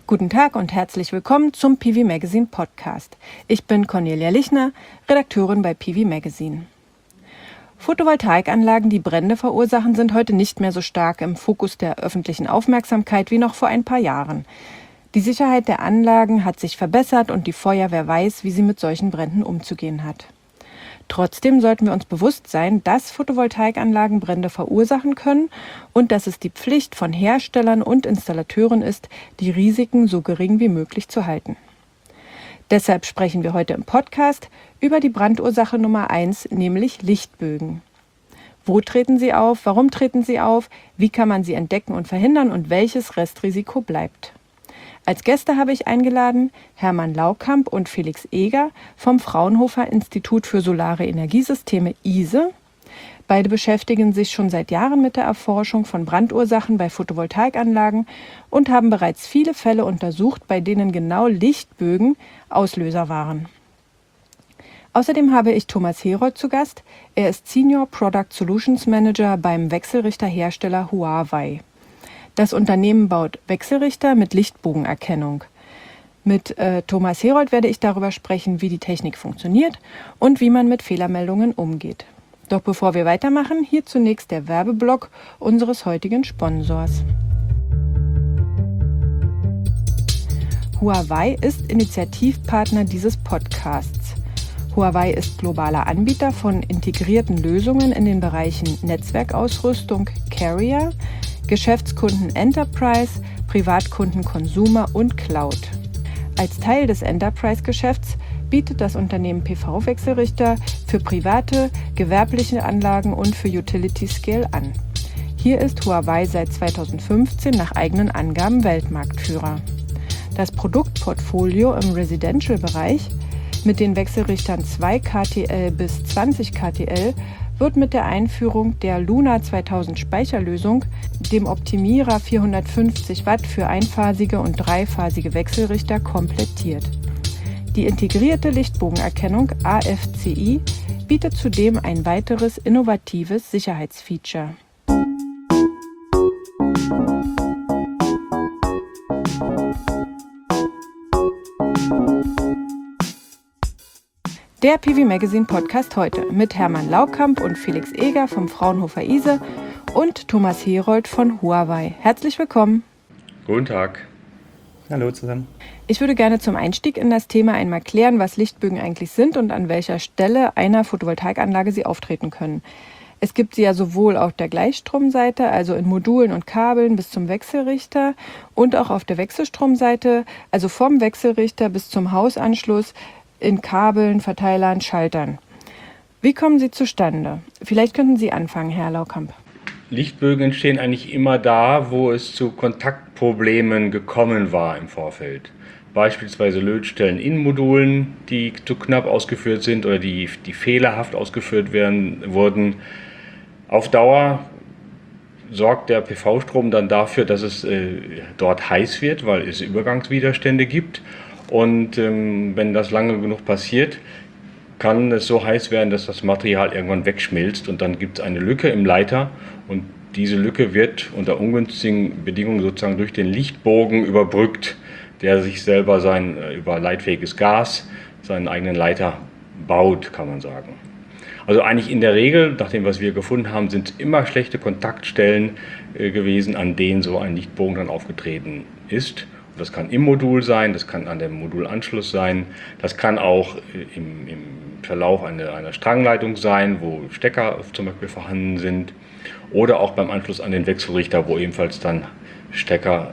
Guten Tag und herzlich willkommen zum PV Magazine Podcast. Ich bin Cornelia Lichner, Redakteurin bei PV Magazine. Photovoltaikanlagen, die Brände verursachen, sind heute nicht mehr so stark im Fokus der öffentlichen Aufmerksamkeit wie noch vor ein paar Jahren. Die Sicherheit der Anlagen hat sich verbessert und die Feuerwehr weiß, wie sie mit solchen Bränden umzugehen hat. Trotzdem sollten wir uns bewusst sein, dass Photovoltaikanlagen Brände verursachen können und dass es die Pflicht von Herstellern und Installateuren ist, die Risiken so gering wie möglich zu halten. Deshalb sprechen wir heute im Podcast über die Brandursache Nummer 1, nämlich Lichtbögen. Wo treten sie auf? Warum treten sie auf? Wie kann man sie entdecken und verhindern? Und welches Restrisiko bleibt? Als Gäste habe ich eingeladen Hermann Laukamp und Felix Eger vom Fraunhofer Institut für Solare Energiesysteme ISE. Beide beschäftigen sich schon seit Jahren mit der Erforschung von Brandursachen bei Photovoltaikanlagen und haben bereits viele Fälle untersucht, bei denen genau Lichtbögen Auslöser waren. Außerdem habe ich Thomas Herold zu Gast. Er ist Senior Product Solutions Manager beim Wechselrichterhersteller Huawei. Das Unternehmen baut Wechselrichter mit Lichtbogenerkennung. Mit Thomas Herold werde ich darüber sprechen, wie die Technik funktioniert und wie man mit Fehlermeldungen umgeht. Doch bevor wir weitermachen, hier zunächst der Werbeblock unseres heutigen Sponsors. Huawei ist Initiativpartner dieses Podcasts. Huawei ist globaler Anbieter von integrierten Lösungen in den Bereichen Netzwerkausrüstung, Carrier, Geschäftskunden Enterprise, Privatkunden Consumer und Cloud. Als Teil des Enterprise-Geschäfts bietet das Unternehmen PV-Wechselrichter für private, gewerbliche Anlagen und für Utility-Scale an. Hier ist Huawei seit 2015 nach eigenen Angaben Weltmarktführer. Das Produktportfolio im Residential-Bereich mit den Wechselrichtern 2 kTl bis 20 kTl wird mit der Einführung der Luna 2000 Speicherlösung, dem Optimierer 450 Watt für einphasige und dreiphasige Wechselrichter komplettiert. Die integrierte Lichtbogenerkennung AFCI bietet zudem ein weiteres innovatives Sicherheitsfeature. Der PV Magazine Podcast heute mit Hermann Laukamp und Felix Eger vom Fraunhofer ISE und Thomas Herold von Huawei. Herzlich willkommen. Guten Tag. Hallo zusammen. Ich würde gerne zum Einstieg in das Thema einmal klären, was Lichtbögen eigentlich sind und an welcher Stelle einer Photovoltaikanlage sie auftreten können. Es gibt sie ja sowohl auf der Gleichstromseite, also in Modulen und Kabeln bis zum Wechselrichter, und auch auf der Wechselstromseite, also vom Wechselrichter bis zum Hausanschluss, in Kabeln, Verteilern, Schaltern. Wie kommen sie zustande? Vielleicht könnten Sie anfangen, Herr Laukamp. Lichtbögen entstehen eigentlich immer da, wo es zu Kontaktproblemen gekommen war im Vorfeld. Beispielsweise Lötstellen in Modulen, die zu knapp ausgeführt sind oder die fehlerhaft ausgeführt wurden. Auf Dauer sorgt der PV-Strom dann dafür, dass es dort heiß wird, weil es Übergangswiderstände gibt. Und wenn das lange genug passiert, kann es so heiß werden, dass das Material irgendwann wegschmilzt und dann gibt es eine Lücke im Leiter und diese Lücke wird unter ungünstigen Bedingungen sozusagen durch den Lichtbogen überbrückt, der sich selber über leitfähiges Gas seinen eigenen Leiter baut, kann man sagen. Also eigentlich in der Regel, nach dem, was wir gefunden haben, sind es immer schlechte Kontaktstellen gewesen, an denen so ein Lichtbogen dann aufgetreten ist. Das kann im Modul sein, das kann an dem Modulanschluss sein, das kann auch im Verlauf einer Strangleitung sein, wo Stecker zum Beispiel vorhanden sind, oder auch beim Anschluss an den Wechselrichter, wo ebenfalls dann Stecker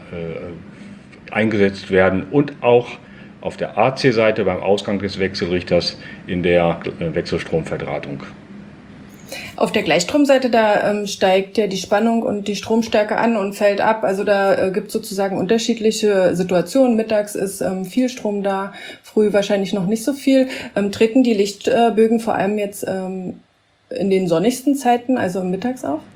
eingesetzt werden und auch auf der AC-Seite beim Ausgang des Wechselrichters in der Wechselstromverdrahtung. Auf der Gleichstromseite, da steigt ja die Spannung und die Stromstärke an und fällt ab. Also da gibt es sozusagen unterschiedliche Situationen. Mittags ist viel Strom da, früh wahrscheinlich noch nicht so viel. Treten die Lichtbögen vor allem jetzt in den sonnigsten Zeiten, also mittags auf?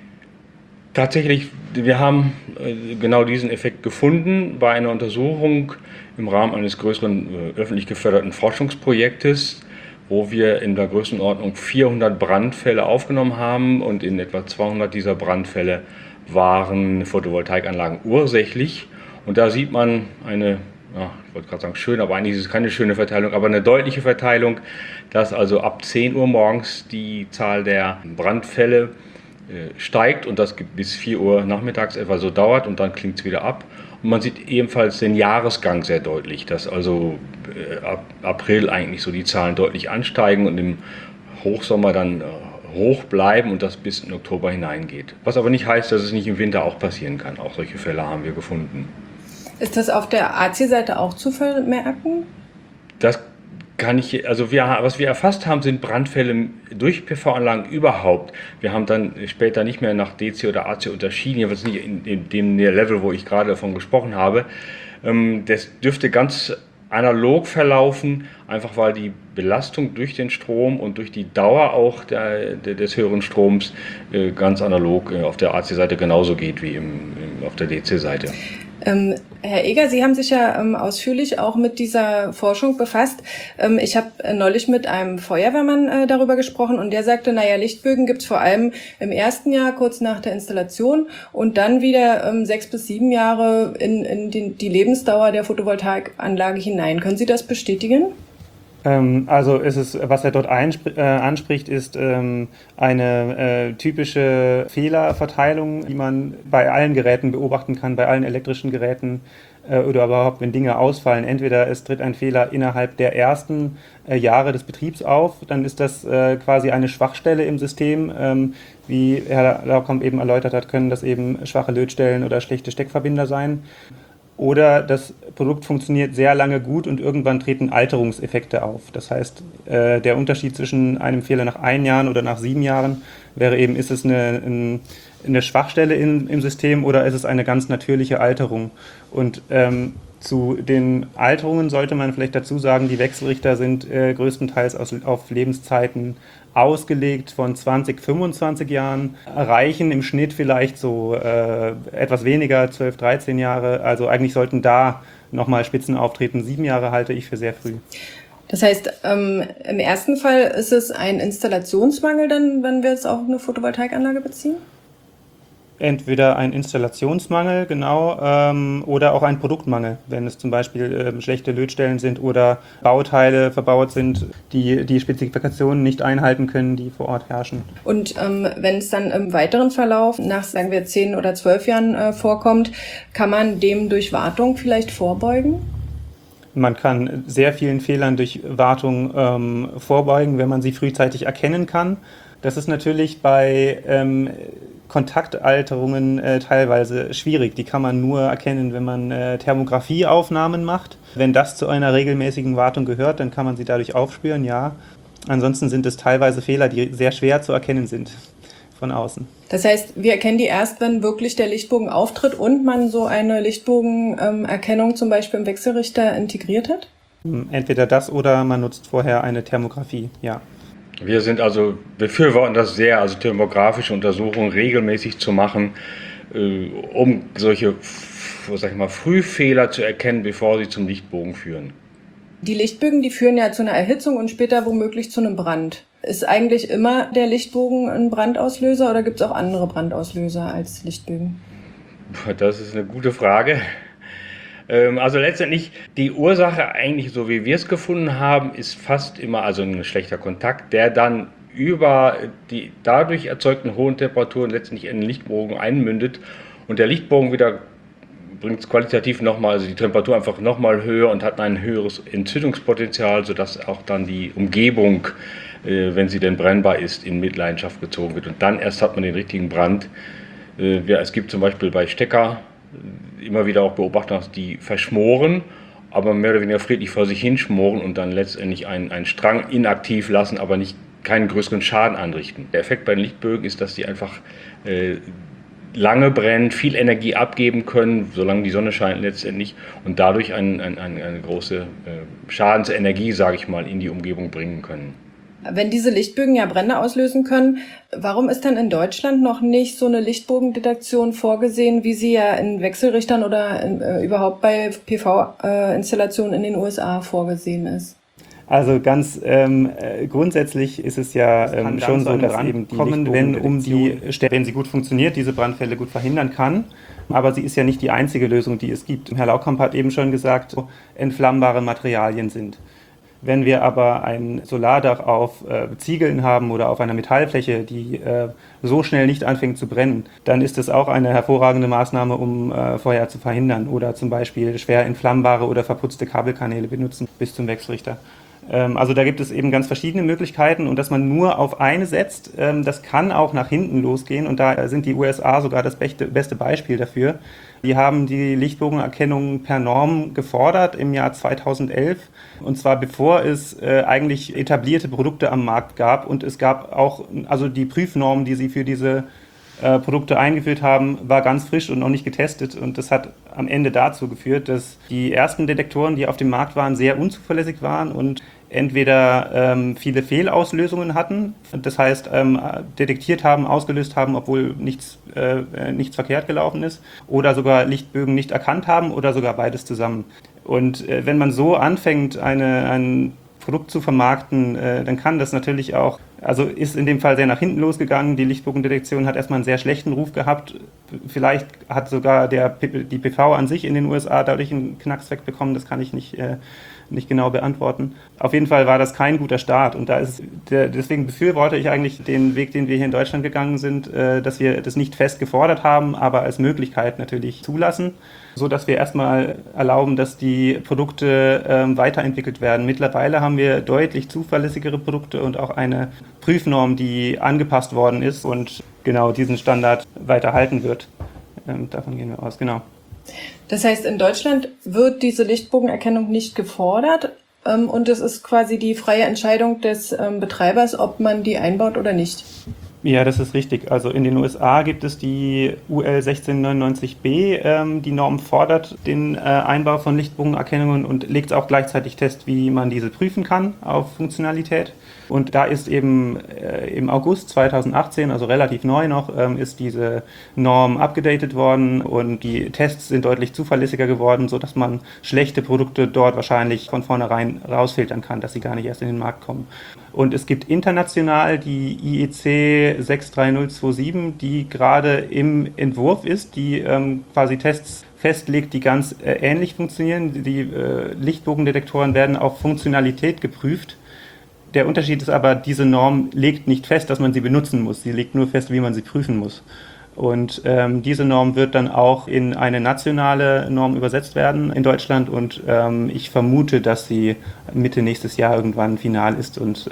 Tatsächlich, wir haben genau diesen Effekt gefunden bei einer Untersuchung im Rahmen eines größeren öffentlich geförderten Forschungsprojektes, wo wir in der Größenordnung 400 Brandfälle aufgenommen haben und in etwa 200 dieser Brandfälle waren Photovoltaikanlagen ursächlich. Und da sieht man eine, ja, ich wollte gerade sagen schön, aber eigentlich ist es keine schöne Verteilung, aber eine deutliche Verteilung, dass also ab 10 Uhr morgens die Zahl der Brandfälle steigt und das bis 4 Uhr nachmittags etwa so dauert und dann klingt es wieder ab. Und man sieht ebenfalls den Jahresgang sehr deutlich, dass also ab April eigentlich so die Zahlen deutlich ansteigen und im Hochsommer dann hoch bleiben und das bis in Oktober hineingeht. Was aber nicht heißt, dass es nicht im Winter auch passieren kann. Auch solche Fälle haben wir gefunden. Ist das auf der AC-Seite auch zu vermerken? Das kann ich, also was wir erfasst haben, sind Brandfälle durch PV-Anlagen überhaupt. Wir haben dann später nicht mehr nach DC oder AC unterschieden, jedenfalls nicht in dem Level, wo ich gerade davon gesprochen habe. Das dürfte ganz analog verlaufen, einfach weil die Belastung durch den Strom und durch die Dauer auch des höheren Stroms ganz analog auf der AC-Seite genauso geht wie auf der DC-Seite. Herr Eger, Sie haben sich ja ausführlich auch mit dieser Forschung befasst. Ich habe neulich mit einem Feuerwehrmann darüber gesprochen und der sagte, Lichtbögen gibt's vor allem im ersten Jahr, kurz nach der Installation und dann wieder 6 bis 7 Jahre in die Lebensdauer der Photovoltaikanlage hinein. Können Sie das bestätigen? Also was er dort anspricht, ist eine typische Fehlerverteilung, die man bei allen Geräten beobachten kann, bei allen elektrischen Geräten oder überhaupt, wenn Dinge ausfallen. Entweder es tritt ein Fehler innerhalb der ersten Jahre des Betriebs auf, dann ist das quasi eine Schwachstelle im System. Wie Herr Laukamp eben erläutert hat, können das eben schwache Lötstellen oder schlechte Steckverbinder sein. Oder das Produkt funktioniert sehr lange gut und irgendwann treten Alterungseffekte auf. Das heißt, der Unterschied zwischen einem Fehler nach 1 Jahr oder nach 7 Jahren wäre eben, ist es eine Schwachstelle im System oder ist es eine ganz natürliche Alterung. Und zu den Alterungen sollte man vielleicht dazu sagen, die Wechselrichter sind größtenteils auf Lebenszeiten ausgelegt von 20, 25 Jahren, reichen im Schnitt vielleicht so etwas weniger, 12, 13 Jahre. Also eigentlich sollten da nochmal Spitzen auftreten. 7 Jahre halte ich für sehr früh. Das heißt, im ersten Fall ist es ein Installationsmangel dann, wenn wir jetzt auch eine Photovoltaikanlage beziehen? Entweder ein Installationsmangel, genau, oder auch ein Produktmangel, wenn es zum Beispiel schlechte Lötstellen sind oder Bauteile verbaut sind, die die Spezifikationen nicht einhalten können, die vor Ort herrschen. Und wenn es dann im weiteren Verlauf nach, sagen wir, 10 oder 12 Jahren vorkommt, kann man dem durch Wartung vielleicht vorbeugen? Man kann sehr vielen Fehlern durch Wartung vorbeugen, wenn man sie frühzeitig erkennen kann. Das ist natürlich bei Kontaktalterungen teilweise schwierig. Die kann man nur erkennen, wenn man Thermografieaufnahmen macht. Wenn das zu einer regelmäßigen Wartung gehört, dann kann man sie dadurch aufspüren, ja. Ansonsten sind es teilweise Fehler, die sehr schwer zu erkennen sind von außen. Das heißt, wir erkennen die erst, wenn wirklich der Lichtbogen auftritt und man so eine Lichtbogenerkennung zum Beispiel im Wechselrichter integriert hat? Entweder das oder man nutzt vorher eine Thermografie, ja. Wir befürworten das sehr, also thermografische Untersuchungen regelmäßig zu machen, um solche, Frühfehler zu erkennen, bevor sie zum Lichtbogen führen. Die Lichtbögen, die führen ja zu einer Erhitzung und später womöglich zu einem Brand. Ist eigentlich immer der Lichtbogen ein Brandauslöser oder gibt es auch andere Brandauslöser als Lichtbögen? Das ist eine gute Frage. Also letztendlich die Ursache eigentlich, so wie wir es gefunden haben, ist fast immer also ein schlechter Kontakt, der dann über die dadurch erzeugten hohen Temperaturen letztendlich in den Lichtbogen einmündet und der Lichtbogen wieder bringt es qualitativ nochmal, also die Temperatur einfach nochmal höher und hat ein höheres Entzündungspotenzial, sodass auch dann die Umgebung, wenn sie denn brennbar ist, in Mitleidenschaft gezogen wird und dann erst hat man den richtigen Brand. Es gibt zum Beispiel bei Stecker immer wieder auch Beobachtungen, die verschmoren, aber mehr oder weniger friedlich vor sich hinschmoren und dann letztendlich einen Strang inaktiv lassen, aber keinen größeren Schaden anrichten. Der Effekt bei den Lichtbögen ist, dass die einfach lange brennen, viel Energie abgeben können, solange die Sonne scheint letztendlich und dadurch eine große Schadensenergie, sage ich mal, in die Umgebung bringen können. Wenn diese Lichtbögen ja Brände auslösen können, warum ist dann in Deutschland noch nicht so eine Lichtbogendetektion vorgesehen, wie sie ja in Wechselrichtern oder überhaupt bei PV-Installationen in den USA vorgesehen ist? Also ganz grundsätzlich ist es ja schon so, dass eben die Lichtbogendetektion, wenn sie gut funktioniert, diese Brandfälle gut verhindern kann. Aber sie ist ja nicht die einzige Lösung, die es gibt. Herr Laukamp hat eben schon gesagt, entflammbare Materialien sind. Wenn wir aber ein Solardach auf Ziegeln haben oder auf einer Metallfläche, die so schnell nicht anfängt zu brennen, dann ist das auch eine hervorragende Maßnahme, um Feuer zu verhindern. Oder zum Beispiel schwer entflammbare oder verputzte Kabelkanäle benutzen bis zum Wechselrichter. Also da gibt es eben ganz verschiedene Möglichkeiten und dass man nur auf eine setzt, das kann auch nach hinten losgehen und da sind die USA sogar das beste Beispiel dafür. Die haben die Lichtbogenerkennung per Norm gefordert im Jahr 2011 und zwar bevor es eigentlich etablierte Produkte am Markt gab und es gab auch, also die Prüfnorm, die sie für diese Produkte eingeführt haben, war ganz frisch und noch nicht getestet und das hat am Ende dazu geführt, dass die ersten Detektoren, die auf dem Markt waren, sehr unzuverlässig waren und entweder viele Fehlauslösungen hatten, das heißt detektiert haben, ausgelöst haben, obwohl nichts verkehrt gelaufen ist, oder sogar Lichtbögen nicht erkannt haben oder sogar beides zusammen. Und wenn man so anfängt, ein Produkt zu vermarkten, dann kann das natürlich auch, also ist in dem Fall sehr nach hinten losgegangen. Die Lichtbogendetektion hat erstmal einen sehr schlechten Ruf gehabt. Vielleicht hat sogar die PV an sich in den USA dadurch einen Knacks wegbekommen. Das kann ich nicht genau beantworten. Auf jeden Fall war das kein guter Start. Und deswegen befürworte ich eigentlich den Weg, den wir hier in Deutschland gegangen sind, dass wir das nicht fest gefordert haben, aber als Möglichkeit natürlich zulassen, so dass wir erstmal erlauben, dass die Produkte weiterentwickelt werden. Mittlerweile haben wir deutlich zuverlässigere Produkte und auch eine Prüfnorm, die angepasst worden ist und genau diesen Standard weiterhalten wird. Davon gehen wir aus, genau. Das heißt, in Deutschland wird diese Lichtbogenerkennung nicht gefordert und es ist quasi die freie Entscheidung des Betreibers, ob man die einbaut oder nicht. Ja, das ist richtig. Also in den USA gibt es die UL 1699b. Die Norm fordert den Einbau von Lichtbogenerkennungen und legt auch gleichzeitig fest, wie man diese prüfen kann auf Funktionalität. Und da ist eben im August 2018, also relativ neu noch, ist diese Norm abgedatet worden und die Tests sind deutlich zuverlässiger geworden, sodass man schlechte Produkte dort wahrscheinlich von vornherein rausfiltern kann, dass sie gar nicht erst in den Markt kommen. Und es gibt international die IEC 63027, die gerade im Entwurf ist, die quasi Tests festlegt, die ganz ähnlich funktionieren. Die Lichtbogendetektoren werden auf Funktionalität geprüft. Der Unterschied ist aber, diese Norm legt nicht fest, dass man sie benutzen muss. Sie legt nur fest, wie man sie prüfen muss. Und diese Norm wird dann auch in eine nationale Norm übersetzt werden in Deutschland. Und ich vermute, dass sie Mitte nächstes Jahr irgendwann final ist und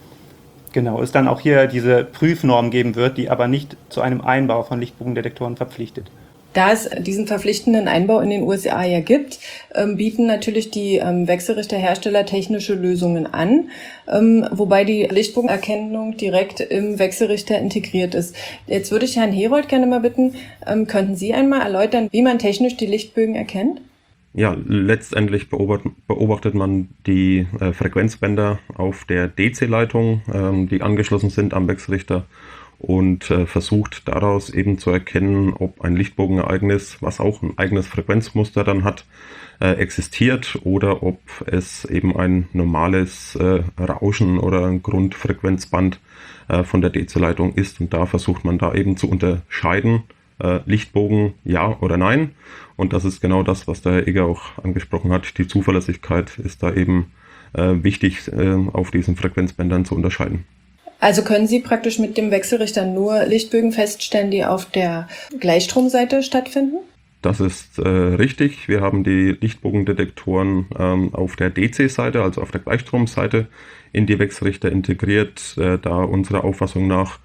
genau, es dann auch hier diese Prüfnorm geben wird, die aber nicht zu einem Einbau von Lichtbogendetektoren verpflichtet. Da es diesen verpflichtenden Einbau in den USA ja gibt, bieten natürlich die Wechselrichterhersteller technische Lösungen an, wobei die Lichtbogenerkennung direkt im Wechselrichter integriert ist. Jetzt würde ich Herrn Herold gerne mal bitten, könnten Sie einmal erläutern, wie man technisch die Lichtbögen erkennt? Ja, letztendlich beobachtet man die Frequenzbänder auf der DC-Leitung, die angeschlossen sind am Wechselrichter, und versucht daraus eben zu erkennen, ob ein Lichtbogenereignis, was auch ein eigenes Frequenzmuster dann hat, existiert oder ob es eben ein normales Rauschen oder ein Grundfrequenzband von der DC-Leitung ist. Und da versucht man da eben zu unterscheiden, Lichtbogen ja oder nein. Und das ist genau das, was der Herr Egger auch angesprochen hat. Die Zuverlässigkeit ist da eben wichtig, auf diesen Frequenzbändern zu unterscheiden. Also können Sie praktisch mit dem Wechselrichter nur Lichtbögen feststellen, die auf der Gleichstromseite stattfinden? Das ist richtig. Wir haben die Lichtbogendetektoren auf der DC-Seite, also auf der Gleichstromseite, in die Wechselrichter integriert, da unserer Auffassung nach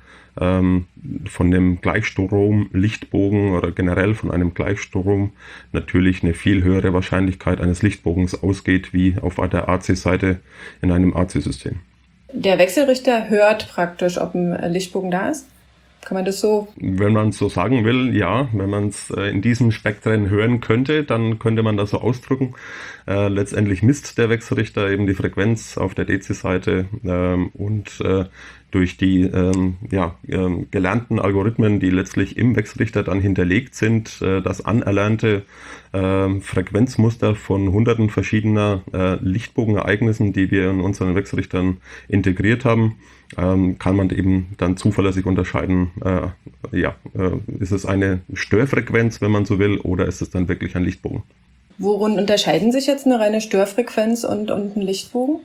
von dem Gleichstrom-Lichtbogen oder generell von einem Gleichstrom natürlich eine viel höhere Wahrscheinlichkeit eines Lichtbogens ausgeht, wie auf der AC-Seite in einem AC-System. Der Wechselrichter hört praktisch, ob ein Lichtbogen da ist? Kann man das so? Wenn man es so sagen will, ja. Wenn man es in diesem Spektrum hören könnte, dann könnte man das so ausdrücken. Letztendlich misst der Wechselrichter eben die Frequenz auf der DC-Seite und durch die gelernten Algorithmen, die letztlich im Wechselrichter dann hinterlegt sind, das anerlernte Frequenzmuster von hunderten verschiedener Lichtbogenereignissen, die wir in unseren Wechselrichtern integriert haben, kann man eben dann zuverlässig unterscheiden, ist es eine Störfrequenz, wenn man so will, oder ist es dann wirklich ein Lichtbogen? Worin unterscheiden sich jetzt eine reine Störfrequenz und ein Lichtbogen?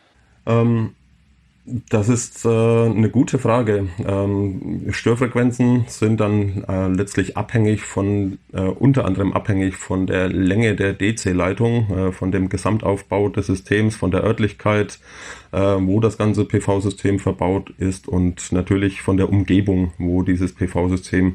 Das ist eine gute Frage. Störfrequenzen sind dann letztlich unter anderem abhängig von der Länge der DC-Leitung, von dem Gesamtaufbau des Systems, von der Örtlichkeit, wo das ganze PV-System verbaut ist und natürlich von der Umgebung, wo dieses PV-System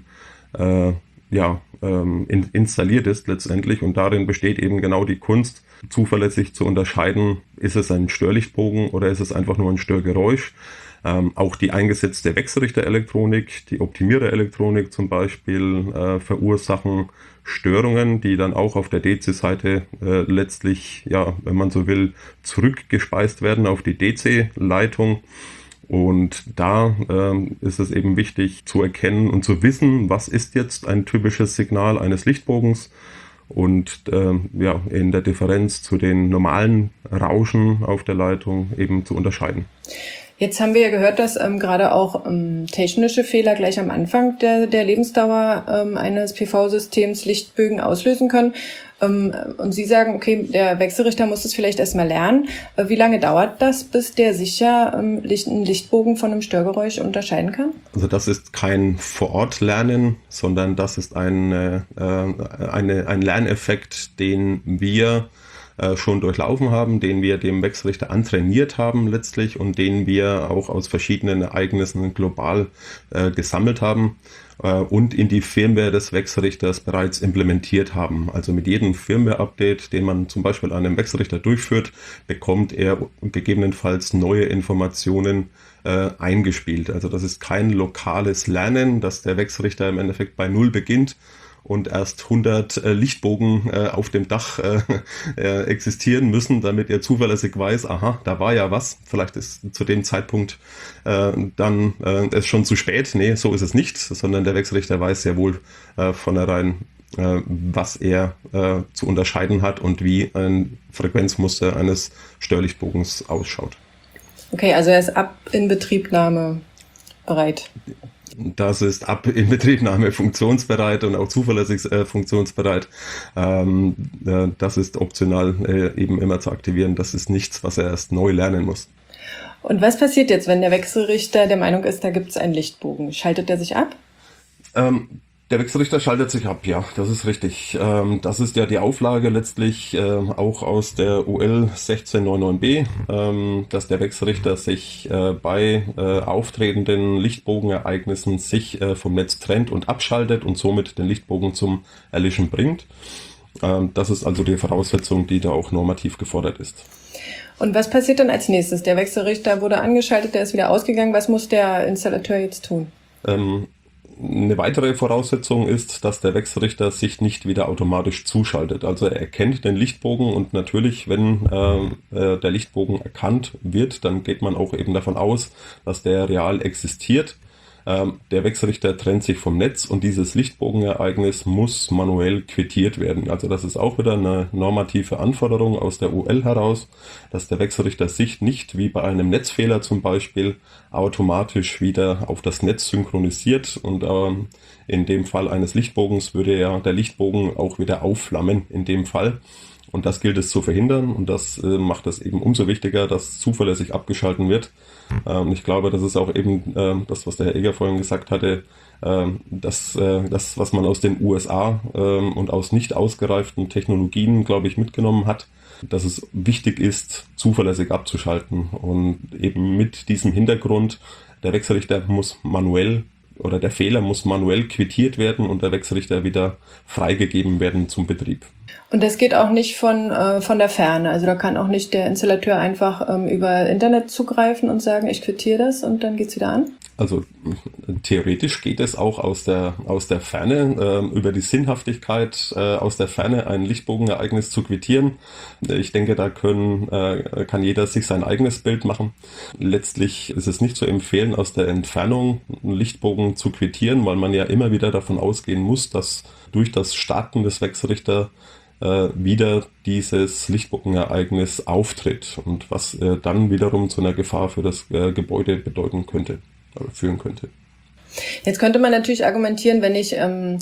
installiert ist letztendlich. Und darin besteht eben genau die Kunst, zuverlässig zu unterscheiden, ist es ein Störlichtbogen oder ist es einfach nur ein Störgeräusch. Auch die eingesetzte Wechselrichterelektronik, die Optimiererelektronik zum Beispiel, verursachen Störungen, die dann auch auf der DC-Seite letztlich, wenn man so will, zurückgespeist werden auf die DC-Leitung. Und da ist es eben wichtig zu erkennen und zu wissen, was ist jetzt ein typisches Signal eines Lichtbogens und in der Differenz zu den normalen Rauschen auf der Leitung eben zu unterscheiden. Jetzt haben wir ja gehört, dass gerade auch technische Fehler gleich am Anfang der Lebensdauer eines PV-Systems Lichtbögen auslösen können. Und Sie sagen, okay, der Wechselrichter muss es vielleicht erstmal lernen. Wie lange dauert das, bis der sicher einen Lichtbogen von einem Störgeräusch unterscheiden kann? Also das ist kein Vor-Ort-Lernen, sondern das ist ein Lerneffekt, den wir schon durchlaufen haben, den wir dem Wechselrichter antrainiert haben letztlich und den wir auch aus verschiedenen Ereignissen global gesammelt haben und in die Firmware des Wechselrichters bereits implementiert haben. Also mit jedem Firmware-Update, den man zum Beispiel an einem Wechselrichter durchführt, bekommt er gegebenenfalls neue Informationen eingespielt. Also das ist kein lokales Lernen, dass der Wechselrichter im Endeffekt bei Null beginnt und erst 100 Lichtbogen auf dem Dach existieren müssen, damit er zuverlässig weiß, aha, da war ja was. Vielleicht ist zu dem Zeitpunkt dann es schon zu spät. Nee, so ist es nicht, sondern der Wechselrichter weiß sehr wohl vornherein, was er zu unterscheiden hat und wie ein Frequenzmuster eines Störlichtbogens ausschaut. Okay, also er ist ab Inbetriebnahme bereit. Das ist ab Inbetriebnahme funktionsbereit und auch zuverlässig funktionsbereit. Das ist optional eben immer zu aktivieren. Das ist nichts, was er erst neu lernen muss. Und was passiert jetzt, wenn der Wechselrichter der Meinung ist, da gibt es einen Lichtbogen? Schaltet er sich ab? Der Wechselrichter schaltet sich ab, ja, das ist richtig. Das ist ja die Auflage letztlich auch aus der UL 1699b, dass der Wechselrichter sich bei auftretenden Lichtbogenereignissen sich vom Netz trennt und abschaltet und somit den Lichtbogen zum Erlischen bringt. Das ist also die Voraussetzung, die da auch normativ gefordert ist. Und was passiert dann als nächstes? Der Wechselrichter wurde angeschaltet, der ist wieder ausgegangen. Was muss der Installateur jetzt tun? Eine weitere Voraussetzung ist, dass der Wechselrichter sich nicht wieder automatisch zuschaltet. Also er erkennt den Lichtbogen und natürlich, wenn der Lichtbogen erkannt wird, dann geht man auch eben davon aus, dass der real existiert. Der Wechselrichter trennt sich vom Netz und dieses Lichtbogenereignis muss manuell quittiert werden. Also das ist auch wieder eine normative Anforderung aus der UL heraus, dass der Wechselrichter sich nicht wie bei einem Netzfehler zum Beispiel automatisch wieder auf das Netz synchronisiert und in dem Fall eines Lichtbogens würde ja der Lichtbogen auch wieder aufflammen in dem Fall. Und das gilt es zu verhindern und das macht es eben umso wichtiger, dass zuverlässig abgeschalten wird. Ich glaube, das ist auch eben das, was der Herr Eger vorhin gesagt hatte, das, was man aus den USA und aus nicht ausgereiften Technologien, glaube ich, mitgenommen hat, dass es wichtig ist, zuverlässig abzuschalten. Und eben mit diesem Hintergrund, der Wechselrichter muss manuell oder der Fehler muss manuell quittiert werden und der Wechselrichter wieder freigegeben werden zum Betrieb. Und das geht auch nicht von der Ferne. Also da kann auch nicht der Installateur einfach über Internet zugreifen und sagen, ich quittiere das und dann geht's wieder an? Also theoretisch geht es auch aus der Ferne, über die Sinnhaftigkeit aus der Ferne ein Lichtbogenereignis zu quittieren. Ich denke, da kann jeder sich sein eigenes Bild machen. Letztlich ist es nicht zu empfehlen, aus der Entfernung einen Lichtbogen zu quittieren, weil man ja immer wieder davon ausgehen muss, dass durch das Starten des Wechselrichters wieder dieses Lichtbogenereignis auftritt und was dann wiederum zu einer Gefahr für das Gebäude bedeuten könnte. Führen könnte. Jetzt könnte man natürlich argumentieren, wenn ich eine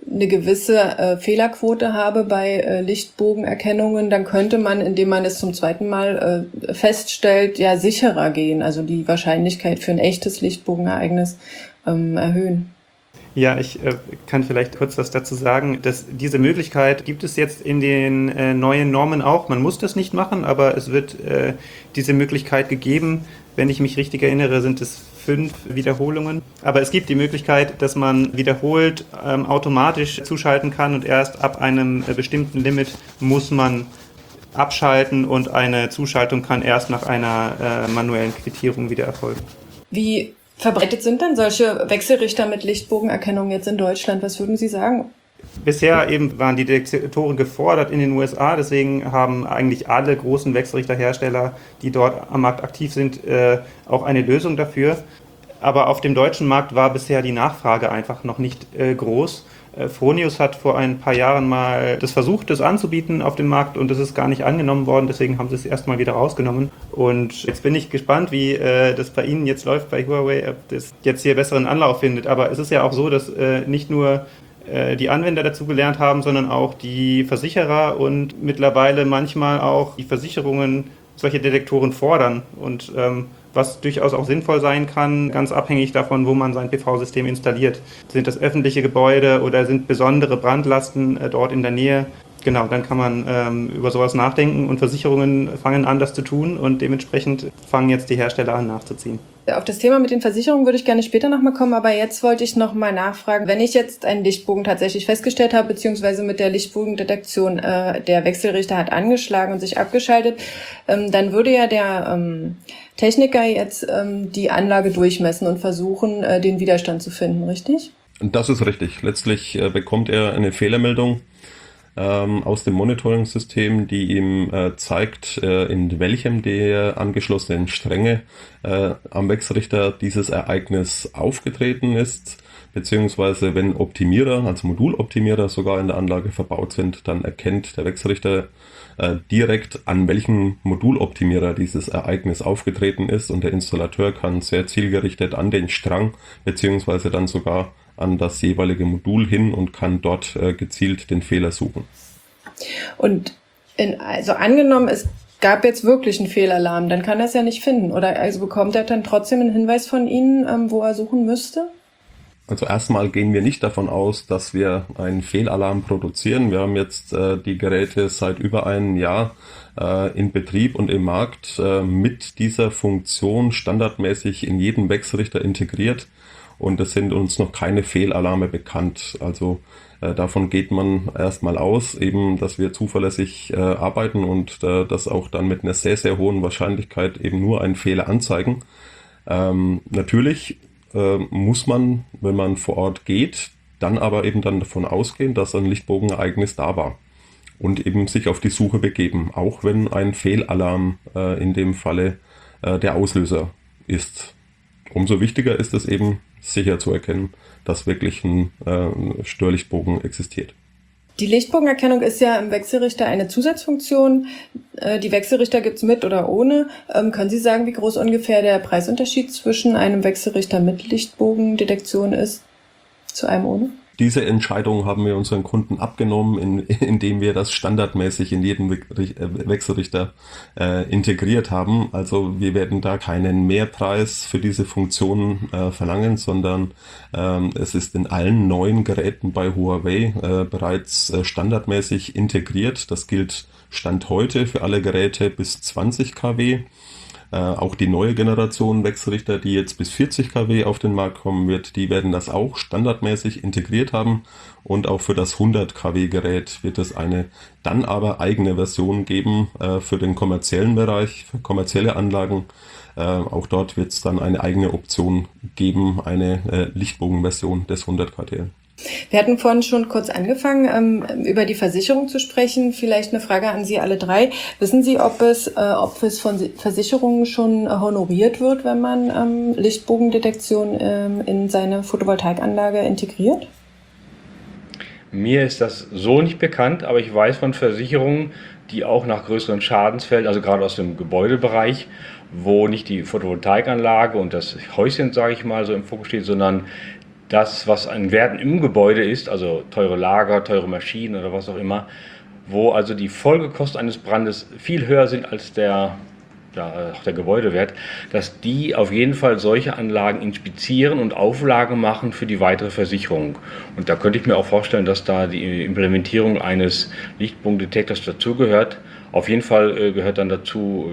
gewisse Fehlerquote habe bei Lichtbogenerkennungen, dann könnte man, indem man es zum zweiten Mal feststellt, ja sicherer gehen, also die Wahrscheinlichkeit für ein echtes Lichtbogenereignis erhöhen. Ja, ich kann vielleicht kurz was dazu sagen, dass diese Möglichkeit gibt es jetzt in den neuen Normen auch. Man muss das nicht machen, aber es wird diese Möglichkeit gegeben. Wenn ich mich richtig erinnere, sind es 5 Wiederholungen. Aber es gibt die Möglichkeit, dass man wiederholt automatisch zuschalten kann und erst ab einem bestimmten Limit muss man abschalten und eine Zuschaltung kann erst nach einer manuellen Quittierung wieder erfolgen. Wie verbreitet sind denn solche Wechselrichter mit Lichtbogenerkennung jetzt in Deutschland? Was würden Sie sagen? Bisher eben waren die Detektoren gefordert in den USA, deswegen haben eigentlich alle großen Wechselrichterhersteller, die dort am Markt aktiv sind, auch eine Lösung dafür. Aber auf dem deutschen Markt war bisher die Nachfrage einfach noch nicht groß. Fronius hat vor ein paar Jahren mal das versucht, das anzubieten auf dem Markt und das ist gar nicht angenommen worden, deswegen haben sie es erstmal wieder rausgenommen. Und jetzt bin ich gespannt, wie das bei Ihnen jetzt läuft bei Huawei, ob das jetzt hier besseren Anlauf findet. Aber es ist ja auch so, dass nicht nur die Anwender dazu gelernt haben, sondern auch die Versicherer und mittlerweile manchmal auch die Versicherungen solche Detektoren fordern und was durchaus auch sinnvoll sein kann, ganz abhängig davon, wo man sein PV-System installiert. Sind das öffentliche Gebäude oder sind besondere Brandlasten dort in der Nähe? Genau, dann kann man über sowas nachdenken und Versicherungen fangen an, das zu tun und dementsprechend fangen jetzt die Hersteller an, nachzuziehen. Auf das Thema mit den Versicherungen würde ich gerne später nochmal kommen, aber jetzt wollte ich nochmal nachfragen, wenn ich jetzt einen Lichtbogen tatsächlich festgestellt habe, beziehungsweise mit der Lichtbogendetektion der Wechselrichter hat angeschlagen und sich abgeschaltet, dann würde ja der Techniker jetzt die Anlage durchmessen und versuchen, den Widerstand zu finden, richtig? Das ist richtig. Letztlich bekommt er eine Fehlermeldung aus dem Monitoring-System, die ihm zeigt, in welchem der angeschlossenen Stränge am Wechselrichter dieses Ereignis aufgetreten ist, beziehungsweise wenn Optimierer, also Moduloptimierer sogar in der Anlage verbaut sind, dann erkennt der Wechselrichter direkt, an welchem Moduloptimierer dieses Ereignis aufgetreten ist und der Installateur kann sehr zielgerichtet an den Strang, beziehungsweise dann sogar an das jeweilige Modul hin und kann dort gezielt den Fehler suchen. Und also angenommen, es gab jetzt wirklich einen Fehlalarm, dann kann er es ja nicht finden. Oder also bekommt er dann trotzdem einen Hinweis von Ihnen, wo er suchen müsste? Also erstmal gehen wir nicht davon aus, dass wir einen Fehlalarm produzieren. Wir haben jetzt die Geräte seit über einem Jahr in Betrieb und im Markt mit dieser Funktion standardmäßig in jedem Wechselrichter integriert. Und es sind uns noch keine Fehlalarme bekannt. Also davon geht man erstmal aus, eben, dass wir zuverlässig arbeiten und das auch dann mit einer sehr, sehr hohen Wahrscheinlichkeit eben nur einen Fehler anzeigen. Natürlich muss man, wenn man vor Ort geht, dann aber eben dann davon ausgehen, dass ein Lichtbogenereignis da war und eben sich auf die Suche begeben, auch wenn ein Fehlalarm in dem Falle der Auslöser ist. Umso wichtiger ist es eben, sicher zu erkennen, dass wirklich ein Störlichtbogen existiert. Die Lichtbogenerkennung ist ja im Wechselrichter eine Zusatzfunktion. Die Wechselrichter gibt's mit oder ohne. Können Sie sagen, wie groß ungefähr der Preisunterschied zwischen einem Wechselrichter mit Lichtbogendetektion ist zu einem ohne? Diese Entscheidung haben wir unseren Kunden abgenommen, indem wir das standardmäßig in jedem Wechselrichter integriert haben. Also wir werden da keinen Mehrpreis für diese Funktion verlangen, sondern es ist in allen neuen Geräten bei Huawei bereits standardmäßig integriert. Das gilt Stand heute für alle Geräte bis 20 kW. Auch die neue Generation Wechselrichter, die jetzt bis 40 kW auf den Markt kommen wird, die werden das auch standardmäßig integriert haben. Und auch für das 100 kW Gerät wird es eine dann aber eigene Version geben für den kommerziellen Bereich, für kommerzielle Anlagen, Auch dort wird es dann eine eigene Option geben, eine Lichtbogenversion des 100 KTL. Wir hatten vorhin schon kurz angefangen, über die Versicherung zu sprechen. Vielleicht eine Frage an Sie alle drei. Wissen Sie, ob es von Versicherungen schon honoriert wird, wenn man Lichtbogendetektion in seine Photovoltaikanlage integriert? Mir ist das so nicht bekannt, aber ich weiß von Versicherungen, die auch nach größeren Schadensfällen, also gerade aus dem Gebäudebereich, wo nicht die Photovoltaikanlage und das Häuschen, sage ich mal, so im Fokus steht, sondern das, was an Werten im Gebäude ist, also teure Lager, teure Maschinen oder was auch immer, wo also die Folgekosten eines Brandes viel höher sind als der Gebäudewert, dass die auf jeden Fall solche Anlagen inspizieren und Auflagen machen für die weitere Versicherung. Und da könnte ich mir auch vorstellen, dass da die Implementierung eines Lichtbogendetektors dazugehört. Auf jeden Fall gehört dann dazu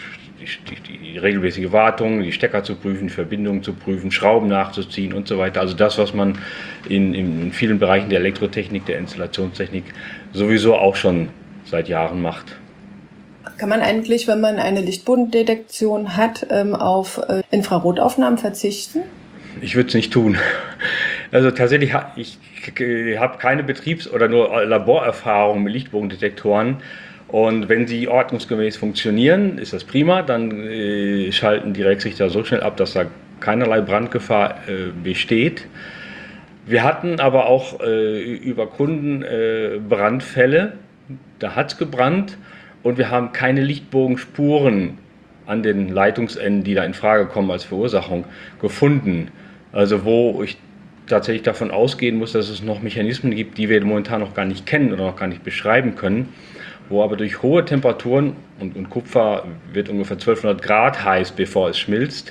die regelmäßige Wartung, die Stecker zu prüfen, Verbindungen zu prüfen, Schrauben nachzuziehen und so weiter. Also das, was man in vielen Bereichen der Elektrotechnik, der Installationstechnik sowieso auch schon seit Jahren macht. Kann man eigentlich, wenn man eine Lichtbogendetektion hat, auf Infrarotaufnahmen verzichten? Ich würde es nicht tun. Also tatsächlich, ich habe keine Betriebs- oder nur Laborerfahrung mit Lichtbogendetektoren. Und wenn sie ordnungsgemäß funktionieren, ist das prima. Dann schalten die Wechselrichter so schnell ab, dass da keinerlei Brandgefahr besteht. Wir hatten aber auch über Kunden Brandfälle. Da hat es gebrannt und wir haben keine Lichtbogenspuren an den Leitungsenden, die da in Frage kommen als Verursachung, gefunden. Also wo ich tatsächlich davon ausgehen muss, dass es noch Mechanismen gibt, die wir momentan noch gar nicht kennen oder noch gar nicht beschreiben können, wo aber durch hohe Temperaturen, und Kupfer wird ungefähr 1200 Grad heiß, bevor es schmilzt,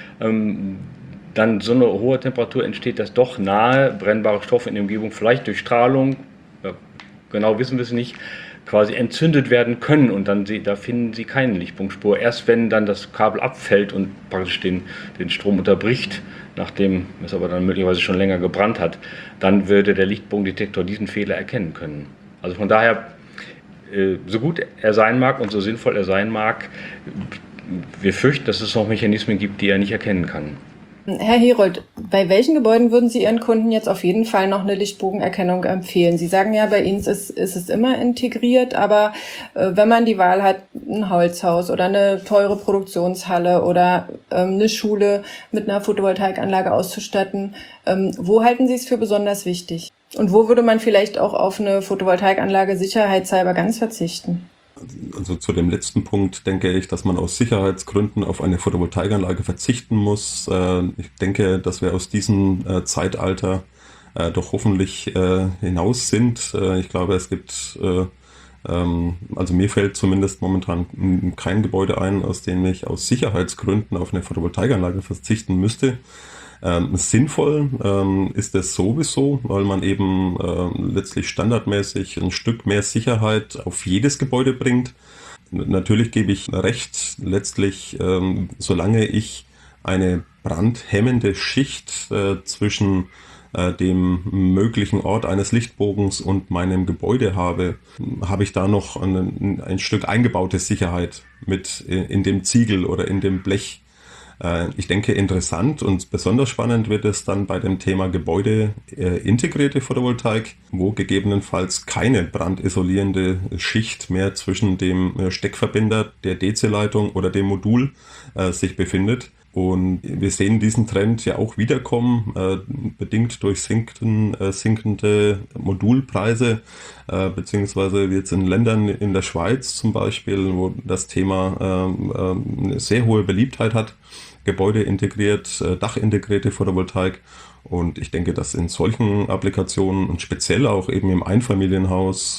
dann so eine hohe Temperatur entsteht, dass doch nahe brennbare Stoffe in der Umgebung vielleicht durch Strahlung, genau wissen wir es nicht, quasi entzündet werden können und dann da finden Sie keine Lichtbogenspur. Erst wenn dann das Kabel abfällt und praktisch den Strom unterbricht, nachdem es aber dann möglicherweise schon länger gebrannt hat, dann würde der Lichtbogendetektor diesen Fehler erkennen können. Also von daher, so gut er sein mag und so sinnvoll er sein mag, wir fürchten, dass es noch Mechanismen gibt, die er nicht erkennen kann. Herr Herold, bei welchen Gebäuden würden Sie Ihren Kunden jetzt auf jeden Fall noch eine Lichtbogenerkennung empfehlen? Sie sagen ja, bei Ihnen ist es immer integriert, aber wenn man die Wahl hat, ein Holzhaus oder eine teure Produktionshalle oder eine Schule mit einer Photovoltaikanlage auszustatten, wo halten Sie es für besonders wichtig? Und wo würde man vielleicht auch auf eine Photovoltaikanlage sicherheitshalber ganz verzichten? Also zu dem letzten Punkt denke ich, dass man aus Sicherheitsgründen auf eine Photovoltaikanlage verzichten muss. Ich denke, dass wir aus diesem Zeitalter doch hoffentlich hinaus sind. Ich glaube, es gibt, also mir fällt zumindest momentan kein Gebäude ein, aus dem ich aus Sicherheitsgründen auf eine Photovoltaikanlage verzichten müsste. Sinnvoll ist es sowieso, weil man eben letztlich standardmäßig ein Stück mehr Sicherheit auf jedes Gebäude bringt. Natürlich gebe ich recht, letztlich solange ich eine brandhemmende Schicht zwischen dem möglichen Ort eines Lichtbogens und meinem Gebäude habe ich da noch ein Stück eingebaute Sicherheit mit in dem Ziegel oder in dem Blech. Ich denke, interessant und besonders spannend wird es dann bei dem Thema Gebäude integrierte Photovoltaik, wo gegebenenfalls keine brandisolierende Schicht mehr zwischen dem Steckverbinder, der DC-Leitung oder dem Modul sich befindet. Und wir sehen diesen Trend ja auch wiederkommen, bedingt durch sinkende Modulpreise, beziehungsweise jetzt in Ländern in der Schweiz zum Beispiel, wo das Thema eine sehr hohe Beliebtheit hat, Gebäude integriert, dachintegrierte Photovoltaik. Und ich denke, dass in solchen Applikationen und speziell auch eben im Einfamilienhaus,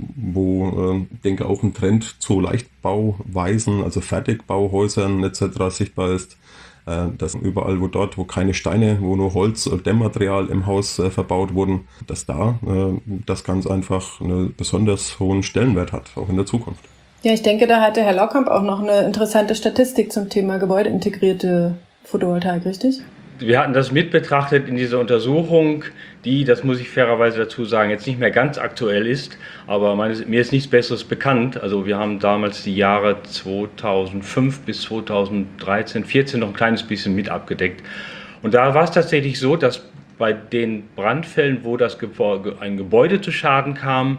wo ich denke auch ein Trend zu Leichtbauweisen, also Fertigbauhäusern etc. sichtbar ist, dass überall, wo keine Steine, wo nur Holz und Dämmmaterial im Haus verbaut wurden, dass da das ganz einfach einen besonders hohen Stellenwert hat, auch in der Zukunft. Ja, ich denke, da hatte Herr Laukamp auch noch eine interessante Statistik zum Thema gebäudeintegrierte Photovoltaik, richtig? wir hatten das mit betrachtet in dieser Untersuchung, die, das muss ich fairerweise dazu sagen, jetzt nicht mehr ganz aktuell ist, aber mir ist nichts Besseres bekannt. Also wir haben damals die Jahre 2005 bis 2013, 14 noch ein kleines bisschen mit abgedeckt. Und da war es tatsächlich so, dass bei den Brandfällen, wo ein Gebäude zu Schaden kam,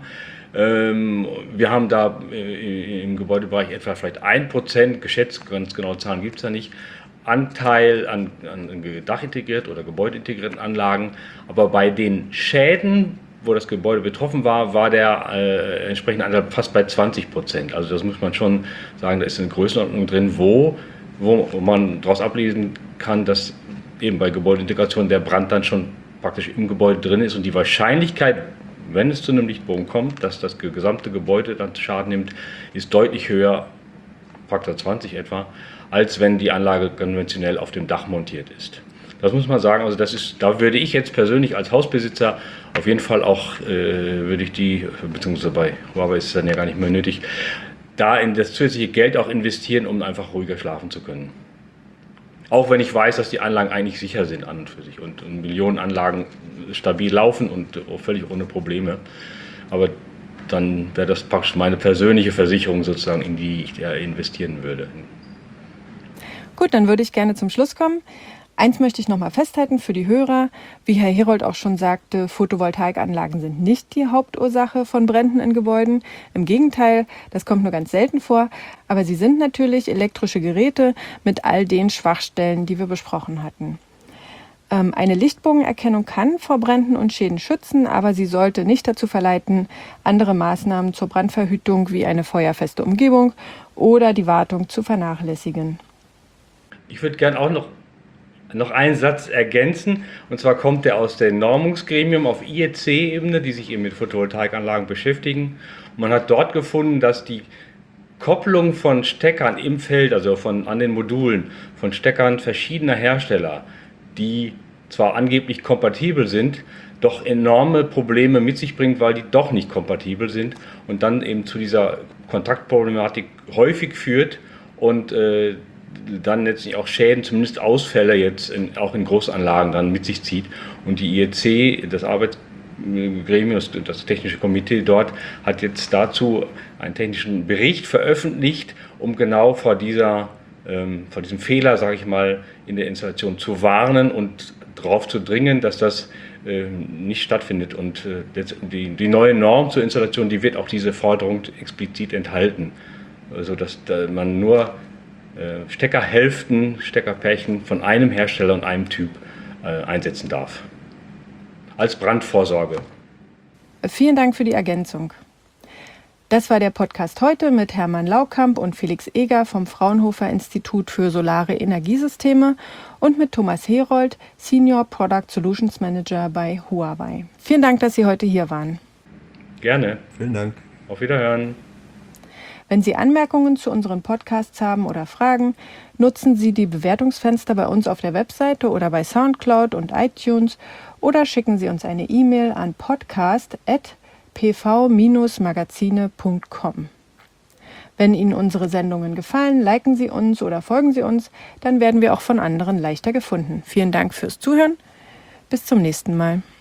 wir haben da im Gebäudebereich etwa vielleicht 1%, geschätzt, ganz genaue Zahlen gibt es da nicht, Anteil an dachintegrierten oder gebäudeintegrierten Anlagen. Aber bei den Schäden, wo das Gebäude betroffen war, war der entsprechende Anteil fast bei 20%. Also das muss man schon sagen, da ist eine Größenordnung drin, wo man daraus ablesen kann, dass eben bei Gebäudeintegration der Brand dann schon praktisch im Gebäude drin ist und die Wahrscheinlichkeit, wenn es zu einem Lichtbogen kommt, dass das gesamte Gebäude dann Schaden nimmt, ist deutlich höher, Faktor 20 etwa, als wenn die Anlage konventionell auf dem Dach montiert ist. Das muss man sagen, also da würde ich jetzt persönlich als Hausbesitzer auf jeden Fall auch, beziehungsweise bei Huawei ist es dann ja gar nicht mehr nötig, da in das zusätzliche Geld auch investieren, um einfach ruhiger schlafen zu können. Auch wenn ich weiß, dass die Anlagen eigentlich sicher sind an und für sich und Millionen Anlagen stabil laufen und völlig ohne Probleme. Aber dann wäre das praktisch meine persönliche Versicherung sozusagen, in die ich investieren würde. Gut, dann würde ich gerne zum Schluss kommen. Eins möchte ich noch mal festhalten für die Hörer. Wie Herr Herold auch schon sagte, Photovoltaikanlagen sind nicht die Hauptursache von Bränden in Gebäuden. Im Gegenteil, das kommt nur ganz selten vor. Aber sie sind natürlich elektrische Geräte mit all den Schwachstellen, die wir besprochen hatten. Eine Lichtbogenerkennung kann vor Bränden und Schäden schützen, aber sie sollte nicht dazu verleiten, andere Maßnahmen zur Brandverhütung wie eine feuerfeste Umgebung oder die Wartung zu vernachlässigen. Ich würde gerne auch noch einen Satz ergänzen, und zwar kommt der aus dem Normungsgremium auf IEC-Ebene, die sich eben mit Photovoltaikanlagen beschäftigen. Und man hat dort gefunden, dass die Kopplung von Steckern im Feld, also an den Modulen, von Steckern verschiedener Hersteller, die zwar angeblich kompatibel sind, doch enorme Probleme mit sich bringt, weil die doch nicht kompatibel sind und dann eben zu dieser Kontaktproblematik häufig führt und dann letztlich auch Schäden, zumindest Ausfälle jetzt auch in Großanlagen dann mit sich zieht. Und die IEC, das Arbeitsgremium, das technische Komitee dort, hat jetzt dazu einen technischen Bericht veröffentlicht, um genau vor diesem Fehler, sage ich mal, in der Installation zu warnen und darauf zu dringen, dass das nicht stattfindet. Und die neue Norm zur Installation, die wird auch diese Forderung explizit enthalten, also dass man nur Steckerpärchen von einem Hersteller und einem Typ einsetzen darf. Als Brandvorsorge. Vielen Dank für die Ergänzung. Das war der Podcast heute mit Hermann Laukamp und Felix Eger vom Fraunhofer Institut für Solare Energiesysteme und mit Thomas Herold, Senior Product Solutions Manager bei Huawei. Vielen Dank, dass Sie heute hier waren. Gerne. Vielen Dank. Auf Wiederhören. Wenn Sie Anmerkungen zu unseren Podcasts haben oder Fragen, nutzen Sie die Bewertungsfenster bei uns auf der Webseite oder bei Soundcloud und iTunes oder schicken Sie uns eine E-Mail an podcast@pv-magazine.com. Wenn Ihnen unsere Sendungen gefallen, liken Sie uns oder folgen Sie uns, dann werden wir auch von anderen leichter gefunden. Vielen Dank fürs Zuhören. Bis zum nächsten Mal.